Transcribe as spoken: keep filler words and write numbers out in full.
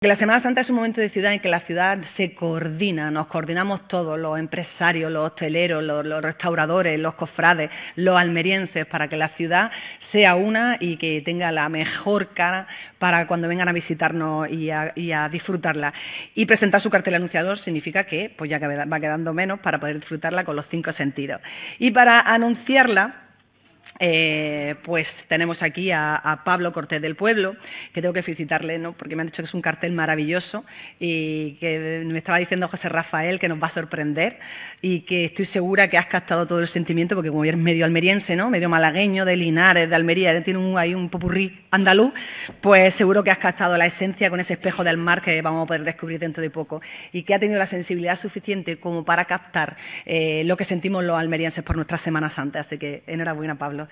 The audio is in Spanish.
La Semana Santa es un momento de ciudad en que la ciudad se coordina, nos coordinamos todos, los empresarios, los hosteleros, los, los restauradores, los cofrades, los almerienses, para que la ciudad sea una y que tenga la mejor cara para cuando vengan a visitarnos y a, y a disfrutarla. Y presentar su cartel anunciador significa que pues ya va quedando menos para poder disfrutarla con los cinco sentidos. Y para anunciarla, Eh, pues tenemos aquí a, a Pablo Cortés del Pueblo, que tengo que felicitarle, ¿no?, porque me han dicho que es un cartel maravilloso y que me estaba diciendo José Rafael que nos va a sorprender y que estoy segura que has captado todo el sentimiento, porque como eres medio almeriense, ¿no?, medio malagueño, de Linares, de Almería, tiene un, hay un popurrí andaluz, pues seguro que has captado la esencia con ese espejo del mar que vamos a poder descubrir dentro de poco, y que ha tenido la sensibilidad suficiente como para captar eh, lo que sentimos los almerienses por nuestra Semana Santa. Así que enhorabuena, Pablo.